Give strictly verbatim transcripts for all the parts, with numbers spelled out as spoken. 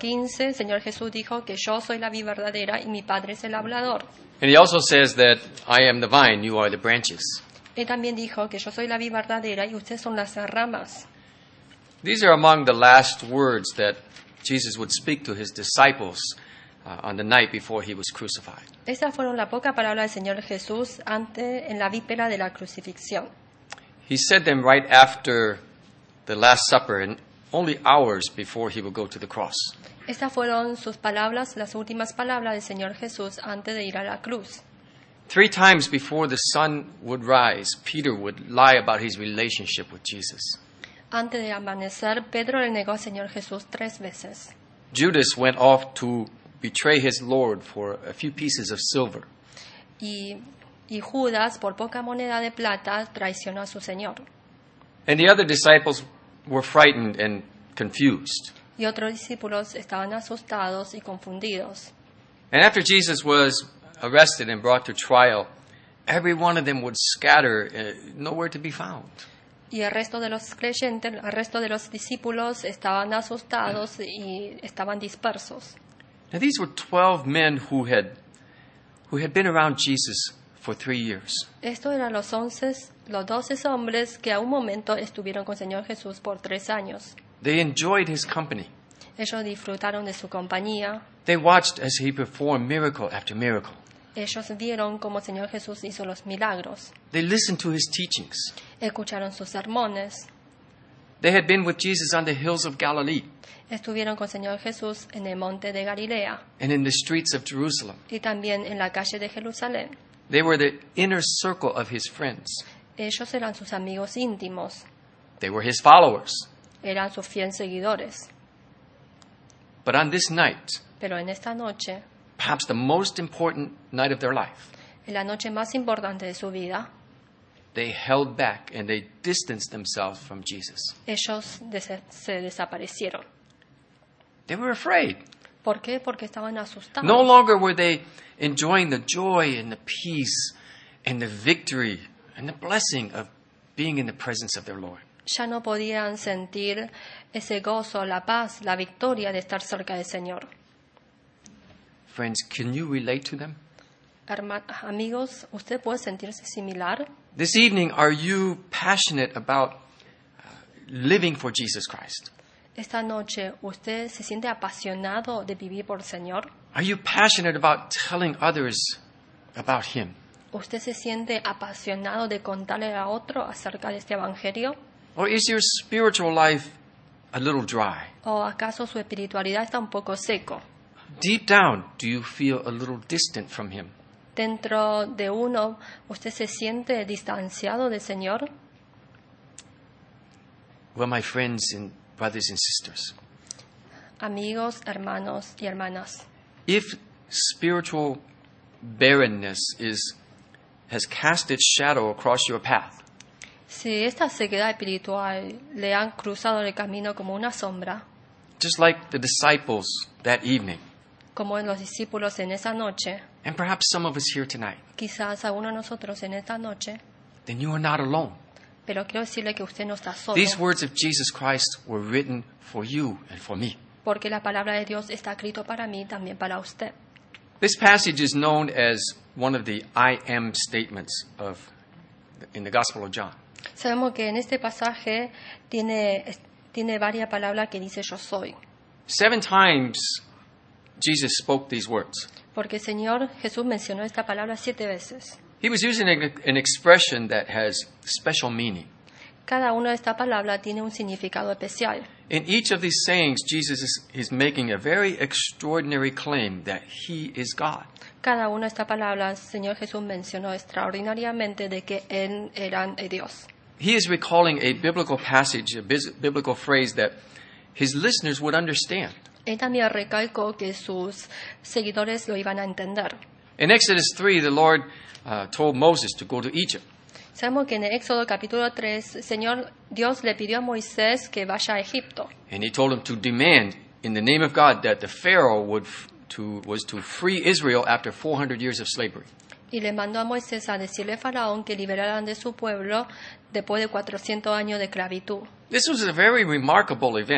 quince, el Señor Jesús dijo que yo soy la vid verdadera y mi Padre es el labrador. And he also says that I am the vine, you are the branches. Él también dijo que yo soy la vid verdadera y ustedes son las ramas. These are among the last words that Jesus would speak to his disciples uh, on the night before he was crucified. Estas fueron la poca palabra del Señor Jesús antes, en la víspera de la crucifixión. He said them right after the Last Supper and only hours before he would go to the cross. Estas fueron sus palabras, las últimas palabras del Señor Jesús antes de ir a la cruz. Three times before the sun would rise, Peter would lie about his relationship with Jesus. Antes de amanecer, Pedro le negó al Señor Jesús tres veces. Judas went off to betray his Lord for a few pieces of silver. Y, y Judas, por poca moneda de plata, traicionó a su Señor. And the other disciples were frightened and confused. Y otros discípulos estaban asustados y confundidos. And after Jesus was arrested and brought to trial, every one of them would scatter, uh, nowhere to be found. Y el resto de los creyentes, el resto de los discípulos estaban asustados y estaban dispersos. Now these were twelve men who had who had been around Jesus for three years. Estos eran los once, los doce hombres que a un momento estuvieron con el Señor Jesús por tres años. They enjoyed his company. Ellos disfrutaron de su compañía. They watched as he performed miracle after miracle. Ellos vieron cómo el Señor Jesús hizo los milagros. They listened to his teachings. Escucharon sus sermones. They had been with Jesus on the hills of Galilee Estuvieron con el Señor Jesús en el monte de Galilea and in the streets of Jerusalem. y también en la calle de Jerusalén. They were the inner circle of his friends. Ellos eran sus amigos íntimos, They were his followers. eran sus fieles seguidores. But on this night, Pero en esta noche, perhaps the most important night of their life, en la noche más importante de su vida, they held back and they distanced themselves from Jesus. ellos des- se desaparecieron. They were afraid. ¿Por qué? Porque estaban asustados. No longer were they enjoying the joy and the peace and the victory and the blessing of being in the presence of their Lord. Ya no podían sentir ese gozo, la paz, la victoria de estar cerca del Señor. Friends, can you relate to them? Herma- amigos, ¿usted puede sentirse similar? This evening, are you passionate about uh, living for Jesus Christ? Esta noche, ¿usted se siente apasionado de vivir por el Señor? Are you passionate about telling others about Him? ¿Usted se siente apasionado de contarle a otro acerca de este Evangelio? Or is your spiritual life a little dry? ¿O acaso su espiritualidad está un poco seco? Deep down, do you feel a little distant from Him? Dentro de uno, ¿usted se siente distanciado del Señor? Well, my friends and brothers and sisters, Amigos, hermanos y hermanas, if spiritual barrenness is has cast its shadow across your path, si esta sequedad espiritual le han cruzado el camino como una sombra, just like the disciples that evening, como en los discípulos en esa noche, and perhaps some of us here tonight, quizás algunos de nosotros en esta noche, then you are not alone. pero quiero decirle que usted no está solo, These words of Jesus Christ were written for you and for me. porque la palabra de Dios está escrito para mí, también para usted. This passage is known as one of the I am statements of in the Gospel of John. Sabemos que en este pasaje tiene, tiene varias palabras que dice yo soy, Seven times Jesus spoke these words. porque el Señor Jesús mencionó esta palabra siete veces. He was using an, an expression that has special meaning. Cada una de estas palabras tiene un significado especial. In each of these sayings, Jesus is, is making a very extraordinary claim that He is God. Cada una de estas palabras, el Señor Jesús mencionó extraordinariamente de que Él era Dios. He is recalling a biblical passage, a bis- biblical phrase that His listeners would understand. Él también recalcó que sus seguidores lo iban a entender. In Exodus three, the Lord uh, told Moses to go to Egypt. Sabemos que en el Éxodo capítulo tres, el Señor Dios le pidió a Moisés que vaya a Egipto. And He told him to demand, in the name of God, that the Pharaoh would f- to, was to free Israel after four hundred years of slavery. Y le mandó a Moisés a decirle a Faraón que liberaran de su pueblo después de cuatrocientos años de esclavitud. This was a very remarkable event.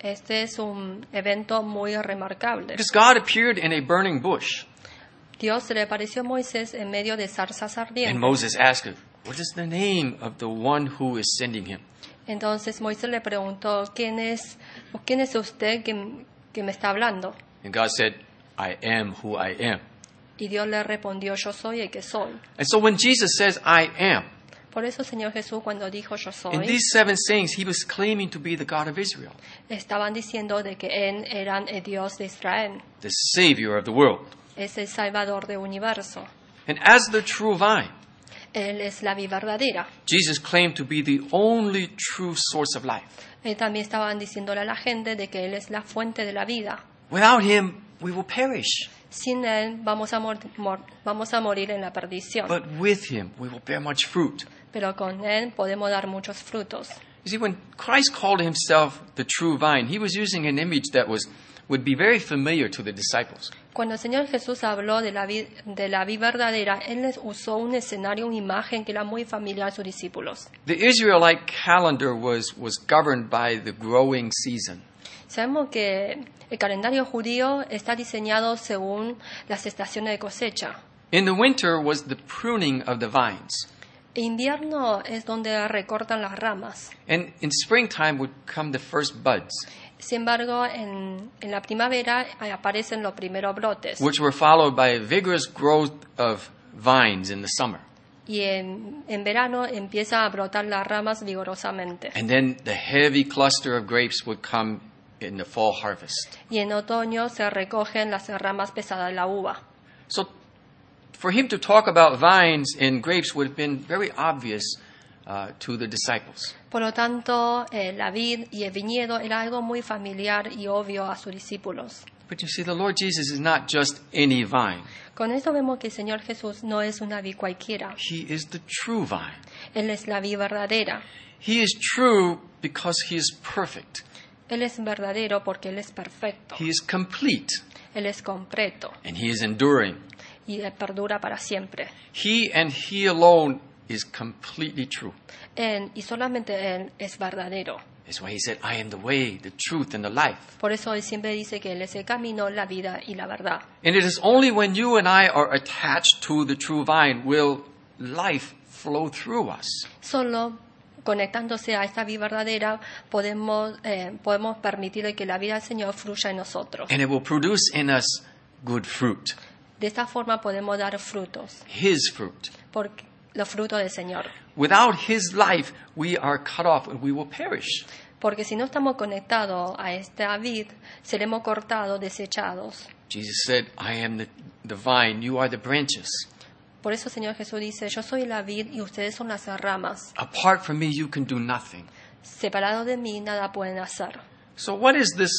Este es un evento muy remarcable. Because God appeared in a burning bush. Dios se le apareció a Moisés en medio de zarzas And ardientes. Moses asked him, what is the name of the one who is sending him? Entonces Moisés le preguntó, ¿quién es, o quién es usted que, que me está hablando? And God said, I am who I am. Y Dios le respondió, yo soy el que soy. And so when Jesus says, I am, Por eso, Señor Jesús, cuando dijo yo in soy, these seven sayings, he was claiming to be the God of Israel, estaban diciendo de que Él era el Dios de Israel, the Savior of the world. es el Salvador del universo. And as the true vine, Él es la vida verdadera. Jesus claimed to be the only true source of life. Él también estaban diciéndole a la gente de que Él es la fuente de la vida. Without him, we will perish. Sin Él vamos a, mor- mor- vamos a morir en la perdición. But with him, we will bear much fruit. Pero con Él podemos dar muchos frutos. You see, when Christ called himself the true vine, he was using an image that was would be very familiar to the disciples. Cuando el Señor Jesús habló de la vida de la vida verdadera, Él les usó un escenario, una imagen que era muy familiar a sus discípulos. The Israelite calendar was, was governed by the growing season. Sabemos que el calendario judío está diseñado según las estaciones de cosecha. In the winter was the pruning of the vines. El invierno es donde recortan las ramas. And in springtime would come the first buds, Sin embargo, en, en la primavera eh, aparecen los primeros brotes. which were followed by a vigorous growth of vines in the summer. Y en, en verano empieza a brotar las ramas vigorosamente. And then the heavy cluster of grapes would come in the fall harvest. Y en otoño se recogen las ramas pesadas de la uva. So for him to talk about vines and grapes would have been very obvious uh, to the disciples. Por lo tanto, eh, la vid y el viñedo era algo muy familiar y obvio a sus discípulos. But you see, the Lord Jesus is not just any vine. Con esto vemos que el Señor Jesús no es una vid cualquiera. He is the true vine. Él es la vid verdadera. He is true because he is perfect. Él es verdadero porque Él es perfecto. He is complete, Él es completo and he is enduring. y Él perdura para siempre. He and he alone is completely true. Él, y solamente Él es verdadero. That's why he said, I am the way, the truth, and the life. Por eso Él siempre dice que Él es el camino, la vida y la verdad. And it is only when you and I are attached to the true vine will life flow through us. Solo conectándose a esta vida verdadera podemos, eh, podemos permitir que la vida del Señor fluya en nosotros. And it will produce in us good fruit, De esta forma podemos dar frutos, his fruit. porque los frutos del Señor. Without his life, we are cut off and we will perish. Porque si no estamos conectados a esta vid, seremos cortados, desechados. Jesus said, I am the, the vine, you are the branches. Por eso el Señor Jesús dice, yo soy la vid y ustedes son las ramas. Apart from me, you can do nothing. Separados de mí, nada pueden hacer. So what is this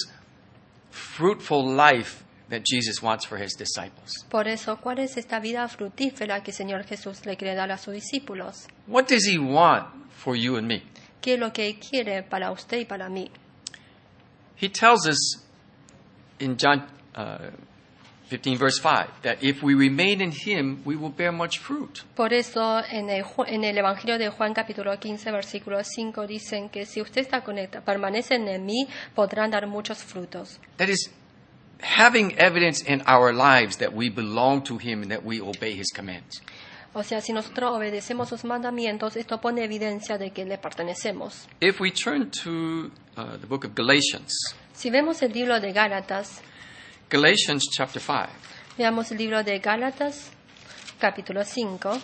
fruitful life that Jesus wants for his disciples? Por eso, ¿cuál es esta vida fructífera que el Señor Jesús le quiere dar a sus discípulos? What does he want for you and me? ¿Qué es lo que Él quiere para usted y para mí? He tells us in John uh, fifteen, verse five, that if we remain in him, we will bear much fruit. Por eso, en el, Ju- en el Evangelio de Juan, capítulo quince, versículo cinco, dicen que si usted está conectado, permanecen en mí, podrán dar muchos frutos. That is, having evidence in our lives that we belong to him and that we obey his commands. O sea, si nosotros obedecemos sus mandamientos, esto pone evidencia de que le pertenecemos. If we turn to uh, the book of Galatians, Si vemos el libro de Gálatas, Galatians chapter five, veamos el libro de Gálatas, capítulo cinco,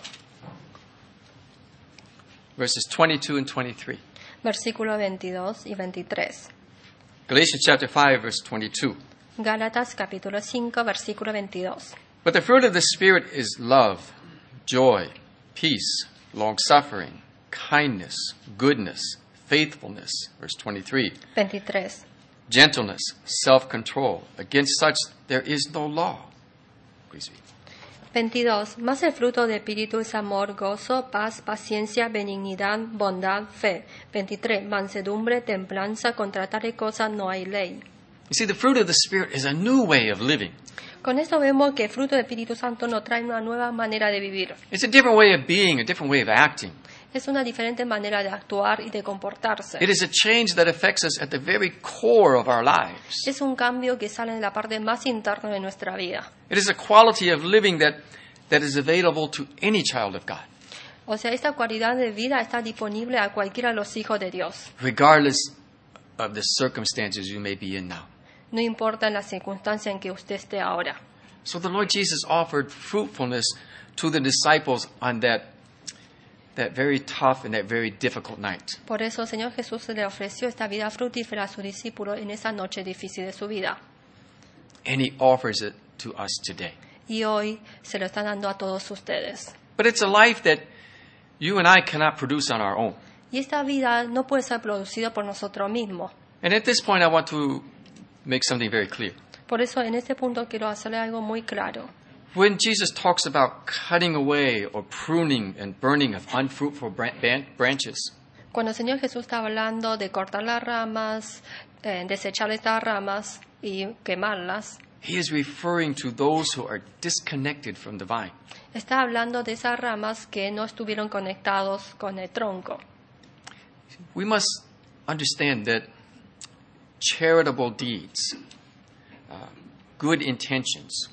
verses twenty-two and twenty-three. versículo veintidós y veintitrés. Galatians chapter five, verse twenty-two. Gálatas, capítulo cinco, versículo veintidós. But the fruit of the Spirit is love, joy, peace, long-suffering, kindness, goodness, faithfulness, verse twenty-three, veintitrés. gentleness, self-control. Against such there is no law. Please read. veintidós. Más el fruto del Espíritu es amor, gozo, paz, paciencia, benignidad, bondad, fe. veintitrés. Mansedumbre, templanza, contra tales cosas no hay ley. You see, the fruit of the Spirit is a new way of living. Con esto vemos que el fruto del Espíritu Santo nos trae una nueva manera de vivir. It's a different way of being, a different way of acting. Es una diferente manera de actuar y de comportarse. It is a change that affects us at the very core of our lives. Es un cambio que sale de la parte más interna de nuestra vida. It is a quality of living that, that is available to any child of God, O sea, esta cualidad de vida está disponible a cualquiera de los hijos de Dios. regardless of the circumstances you may be in now. No importa la circunstancia en que usted esté ahora. So the Lord Jesus offered fruitfulness to the disciples on that, that very tough and that very difficult night. Por eso el Señor Jesús le ofreció esta vida fructífera a sus discípulos en esa noche difícil de su vida. And He offers it to us today. Y hoy se lo está dando a todos ustedes. But it's a life that you and I cannot produce on our own. Y esta vida no puede ser producida por nosotros mismos. And at this point, I want to make something very clear. Por eso en este punto quiero hacerle algo muy claro. When Jesus talks about cutting away or pruning and burning of unfruitful bran- ban- branches, Cuando el Señor Jesús está hablando de cortar las ramas, eh, desechar estas ramas y quemarlas, He is referring to those who are disconnected from the vine. está hablando de esas ramas que no estuvieron conectados con el tronco. We must understand that charitable deeds, uh, good intentions,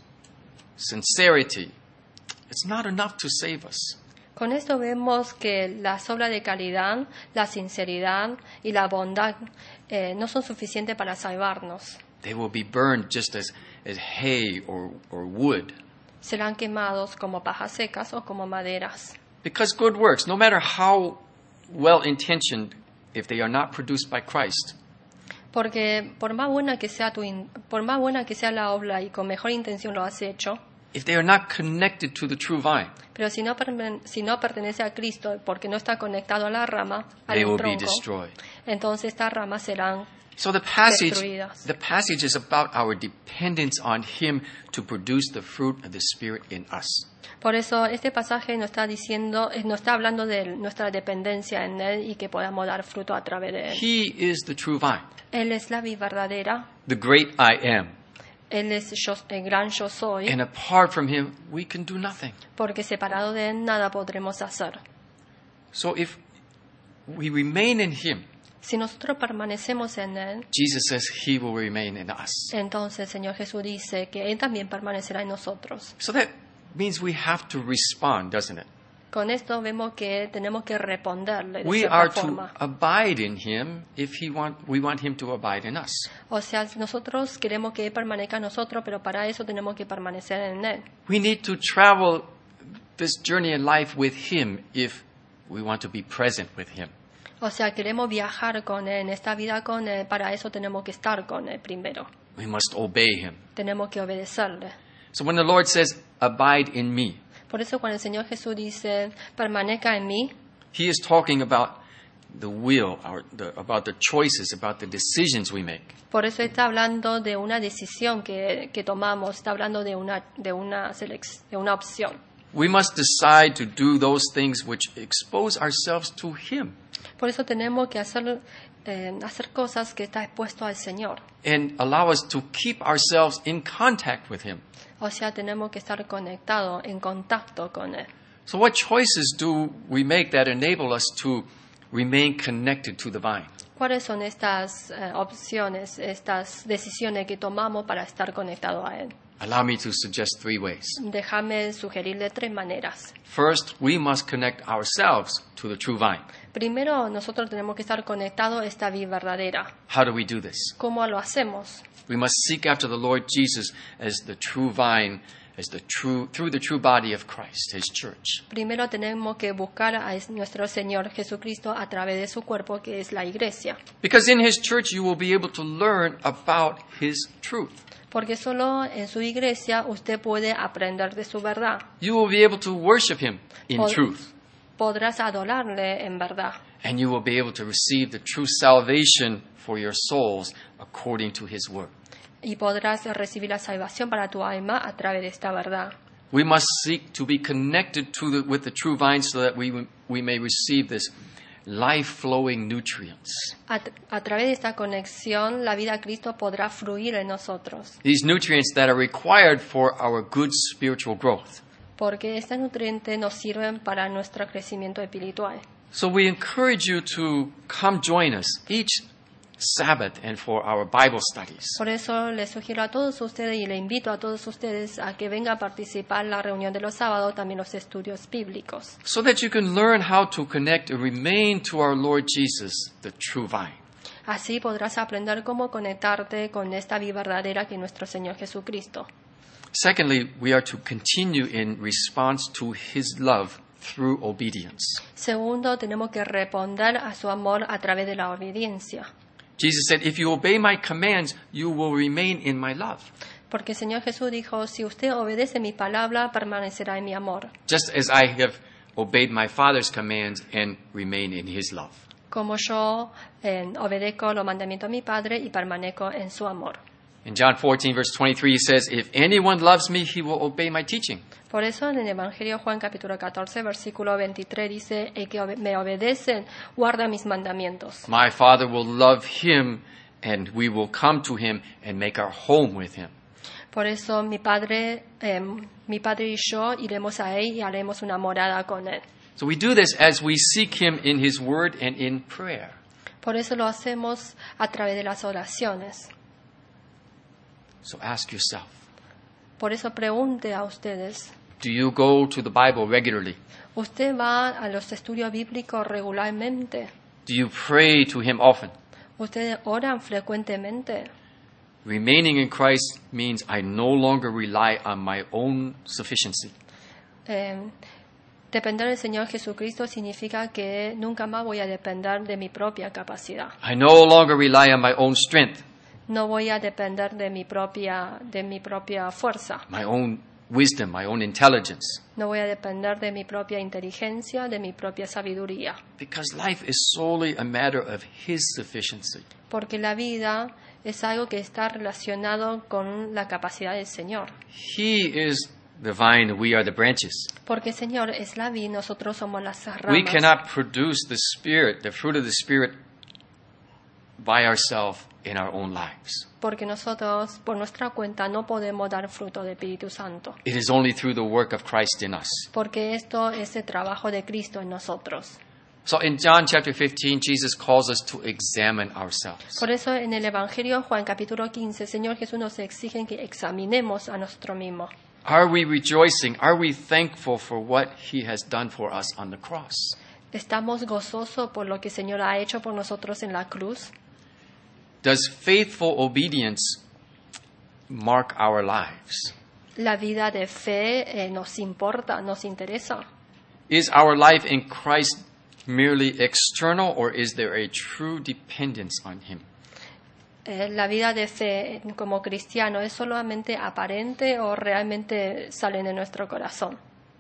sincerity, it's not enough to save us. Con esto vemos que las obras de caridad, la sinceridad y la bondad eh, no son suficientes para salvarnos. They will be burned just as, as hay or, or wood. Serán quemados como pajas secas o como maderas. Because good works, no matter how well-intentioned, if they are not produced by Christ, Porque por más buena que sea tu in- por más buena que sea la obra y con mejor intención lo has hecho, if they are not connected to the true vine, pero si no, permen- si no pertenece a Cristo porque no está conectado a la rama, they al will be tronco, destroyed. entonces estas ramas serán So the passage, destruidas. the passage is about our dependence on Him to produce the fruit of the Spirit in us. Por eso este pasaje nos está diciendo, eh, nos está hablando de nuestra dependencia en Él y que podamos dar fruto a través de Él. He is the true vine, Él es la vid verdadera, the great I am. Él es yo- el gran yo soy, And apart from Him, we can do nothing. porque separado de Él nada podremos hacer. So if we remain in Him, Si nosotros permanecemos en Él, Jesus says He will remain in us. entonces el Señor Jesús dice que Él también permanecerá en nosotros. So that means we have to respond, doesn't it? Con esto vemos que tenemos que responderle de We cierta are to forma. abide in Him if he want, we want Him to abide in us. O sea, nosotros queremos que Él permanezca en nosotros, pero para eso tenemos que permanecer en Él. We need to travel this journey in life with Him if we want to be present with Him. O sea, queremos viajar con Él, en esta vida con Él, para eso tenemos que estar con Él primero. We must obey Him. Tenemos que obedecerle. So when the Lord says, abide in me, Por eso cuando el Señor Jesús dice, permanezca en mí, He is talking about the will, our, the, about the choices, about the decisions we make. por eso está hablando de una decisión que, que tomamos, está hablando de una, de una, selec- de una opción. We must decide to do those things which expose ourselves to Him Por eso tenemos que hacer, eh, hacer cosas que está expuesto al Señor. and allow us to keep ourselves in contact with Him. O sea, tenemos que estar conectados, en contacto con Él. So what choices do we make that enable us to remain connected to the vine? ¿Cuáles son estas eh, opciones, estas decisiones que tomamos para estar conectados a Él? Allow me to suggest three ways. Déjame sugerirle tres maneras. First, we must connect ourselves to the true vine. Primero, nosotros tenemos que estar conectados a esta vida verdadera. How do we do this? ¿Cómo lo hacemos? We must seek after the Lord Jesus as the true vine, as the true through the true body of Christ, His church. Primero tenemos que buscar a es- nuestro Señor Jesucristo a través de su cuerpo, que es la iglesia. Because in His church you will be able to learn about His truth. Porque solo en su iglesia usted puede aprender de su verdad. You will be able to worship Him in Pod- truth. Podrás adorarle en verdad. And you will be able to receive the true salvation for your souls according to His word. Y podrás recibir la salvación para tu alma a través de esta verdad. We must seek to be connected to the, with the true vine so that we, we may receive this life-flowing nutrients. A, a través de esta conexión, la vida a Cristo podrá fluir en nosotros. These nutrients that are required for our good spiritual growth. Porque estos nutrientes nos sirven para nuestro crecimiento espiritual. So we encourage you to come join us each Sabbath and for our Bible studies. Por eso les sugiero a todos ustedes y le invito a todos ustedes a que vengan a participar en la reunión de los sábados, también los estudios bíblicos, So that you can learn how to connect and remain to our Lord Jesus, the true vine. así podrás aprender cómo conectarte con esta vida verdadera que es nuestro Señor Jesucristo. Secondly, we are to continue in response to His love through obedience. Segundo, tenemos que responder a su amor a través de la obediencia. Jesus said, if you obey my commands, you will remain in my love. Porque el Señor Jesús dijo, si usted obedece mi palabra, permanecerá en mi amor. Just as I have obeyed my Father's commands and remain in His love. Como yo eh, obedezco los mandamientos de mi Padre y permanezco en su amor. In John fourteen, verse twenty-three, he says, if anyone loves me, he will obey my teaching. Por eso en el Evangelio Juan capítulo catorce, versículo veintitrés dice, el que obe- me obedecen guarda mis mandamientos. My Father will love him, and we will come to him and make our home with him. Por eso mi Padre, eh, mi Padre y yo iremos a él y haremos una morada con él. So we do this as we seek him in his word and in prayer. Por eso lo hacemos a través de las oraciones. So ask yourself, Por eso pregunte a ustedes, do you go to the Bible regularly? ¿usted va a los estudios bíblicos regularmente? Do you pray to him often? ¿Ustedes oran frecuentemente? Remaining in Christ means I no longer rely on my own sufficiency. Eh, depender del Señor Jesucristo significa que nunca más voy a depender de mi propia capacidad. I no longer rely on my own strength, No voy a depender de mi propia, de mi propia fuerza. my own wisdom, my own intelligence. No voy a depender de mi propia inteligencia, de mi propia sabiduría. Because life is solely a matter of his sufficiency. Porque la vida es algo que está relacionado con la capacidad del Señor. He is the vine, we are the branches. Porque el Señor es la vid, nosotros somos las We ramas. cannot produce the Spirit, the fruit of the Spirit, by ourselves in our own lives. Porque nosotros, por nuestra cuenta, no podemos dar fruto del Espíritu Santo. It is only through the work of Christ in us. Porque esto es el trabajo de Cristo en nosotros. So in John chapter fifteen, Jesus calls us to examine ourselves. Por eso en el Evangelio Juan capítulo quince, el Señor Jesús nos exige que examinemos a nosotros mismos. Are we rejoicing? Are we thankful for what he has done for us on the cross? ¿Estamos gozosos por lo que el Señor ha hecho por nosotros en la cruz? Does faithful obedience mark our lives? ¿La vida de fe eh, nos importa, nos interesa? Is our life in Christ merely external, or is there a true dependence on him? Eh, ¿La vida de fe eh, como cristiano es solamente aparente o realmente sale de nuestro corazón?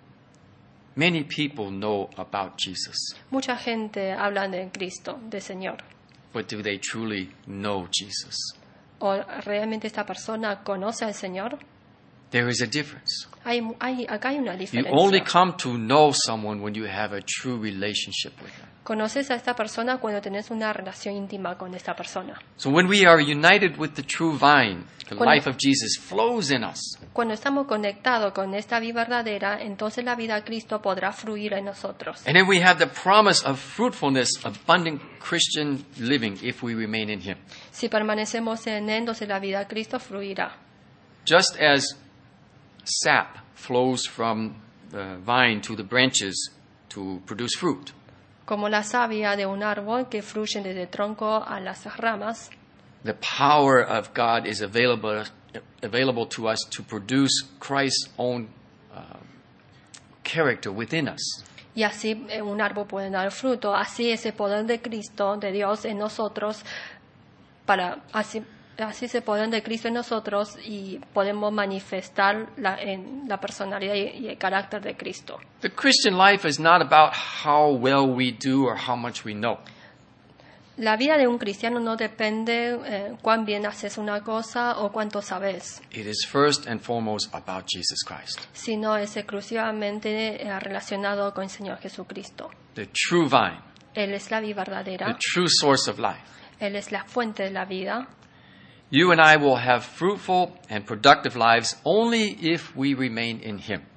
Many people know about Jesus, Mucha gente habla de Cristo, de Señor. but do they truly know Jesus? ¿O realmente esta persona conoce al Señor? There is a difference. Hay, hay, acá hay una You diferencia. only come to know someone when you have a true relationship with them. Conoces a esta persona cuando tenés una relación íntima con esta persona. So when we are united with the true vine, the Cuando- life of Jesus flows in us. Cuando estamos conectados con esta vida verdadera, entonces la vida de Cristo podrá fluir en nosotros. And then we have the promise of fruitfulness, abundant Christian living if we remain in him. Si permanecemos en Él, entonces la vida de Cristo fluirá. Just as sap flows from the vine to the branches to produce fruit, Como la savia de un árbol que fluye desde el tronco a las ramas, the power of God is available available to us to produce Christ's own uh, character within us. y así eh, un árbol puede dar fruto. Así ese poder de Cristo, de Dios en nosotros, para así, así ese poder de Cristo en nosotros y podemos manifestar la, en la personalidad y, y el carácter de Cristo. The Christian life is not about how well we do or how much we know. La vida de un cristiano no depende eh, cuán bien haces una cosa o cuánto sabes, It is first and foremost about Jesus Christ, sino es exclusivamente eh, relacionado con el Señor Jesucristo. the true vine, Él es la vida the verdadera, true source of life. Él es la fuente de la vida. You and I will have fruitful and productive lives only if we remain in him.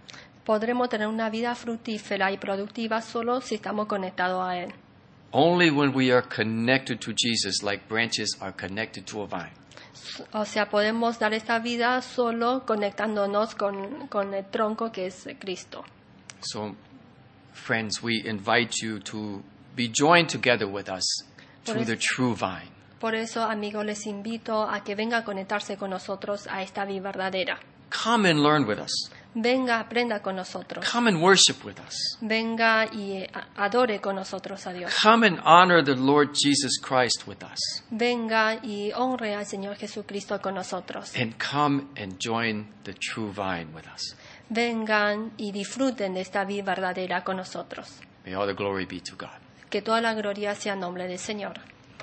podremos tener una vida fructífera y productiva solo si estamos conectados a Él. Only when we are connected to Jesus, like branches are connected to a vine. O sea, podemos dar esta vida solo conectándonos con, con el tronco que es Cristo. So, friends, we invite you to be joined together with us to Por the eso- true vine. Por eso, amigos, les invito a que venga a conectarse con nosotros a esta vida verdadera. Come and learn with us. Venga, aprenda con nosotros. Come and worship with us. Venga y a- adore con nosotros a Dios. Come and honor the Lord Jesus Christ with us. Venga y honre al Señor Jesucristo con nosotros. And come and join the true vine with us. Vengan y disfruten de esta vida verdadera con nosotros. May all the glory be to God. Que toda la gloria sea en nombre del Señor.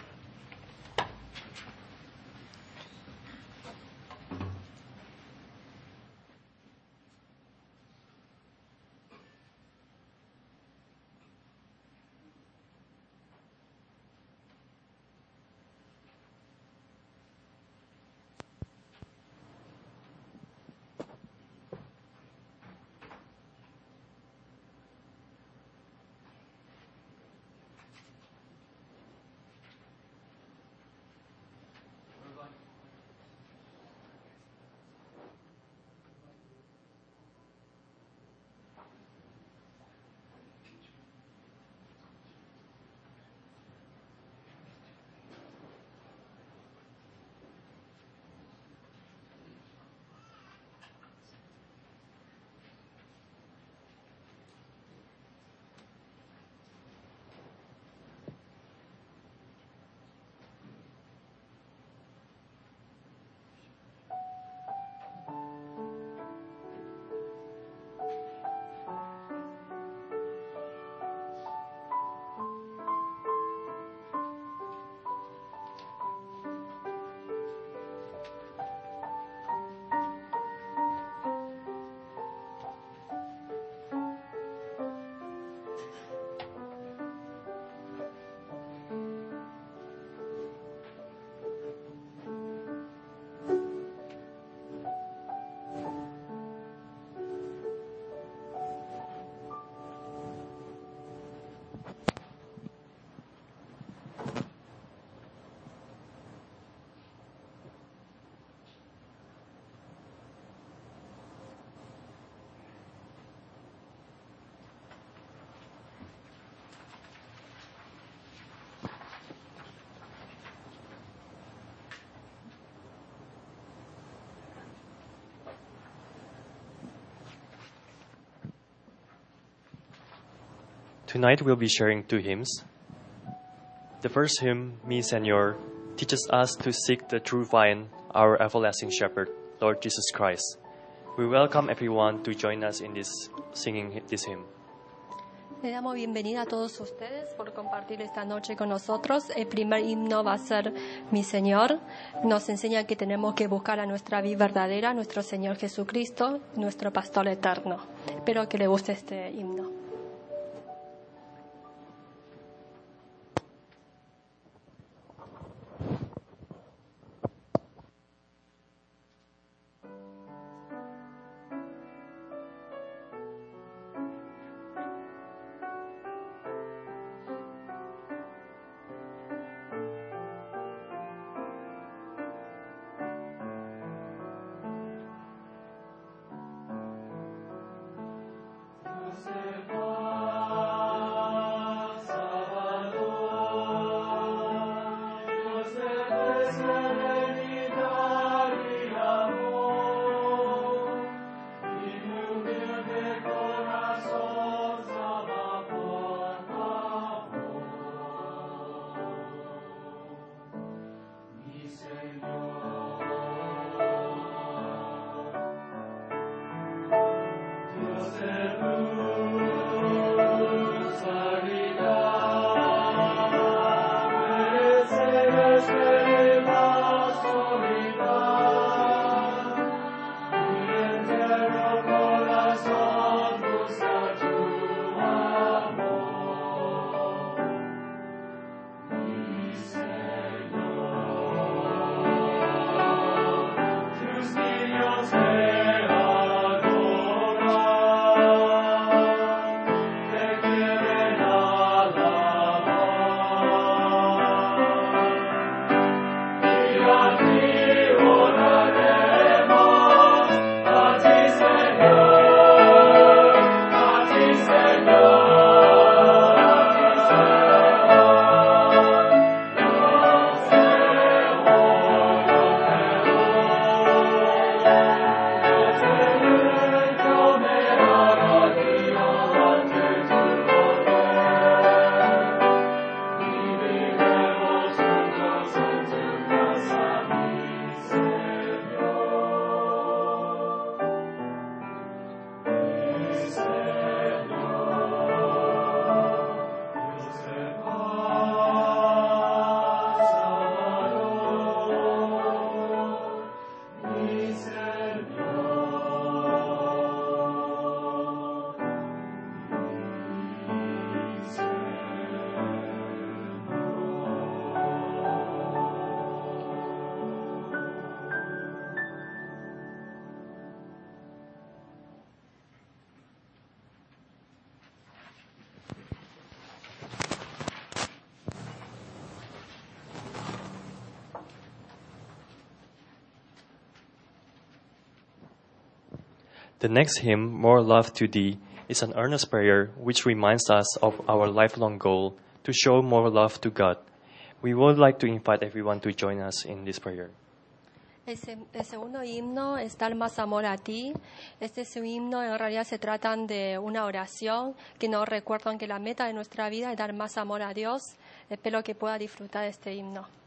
Tonight we'll be sharing two hymns. The first hymn, Mi Señor, teaches us to seek the true vine, our everlasting shepherd, Lord Jesus Christ. We welcome everyone to join us in this singing this hymn. Le damos bienvenida a todos ustedes por compartir esta noche con nosotros. El primer himno va a ser Mi Señor. Nos enseña que tenemos que buscar a nuestra vida verdadera, nuestro Señor Jesucristo, nuestro Pastor eterno. Espero que le guste este himno. Señor. The next hymn, More Love to Thee, is an earnest prayer which reminds us of our lifelong goal to show more love to God. We would like to invite everyone to join us in this prayer. El, se- el segundo himno es Dar más amor a ti. Este es un himno, en realidad se tratan de una oración que nos recuerdan que la meta de nuestra vida es dar más amor a Dios. Espero que pueda disfrutar de este himno.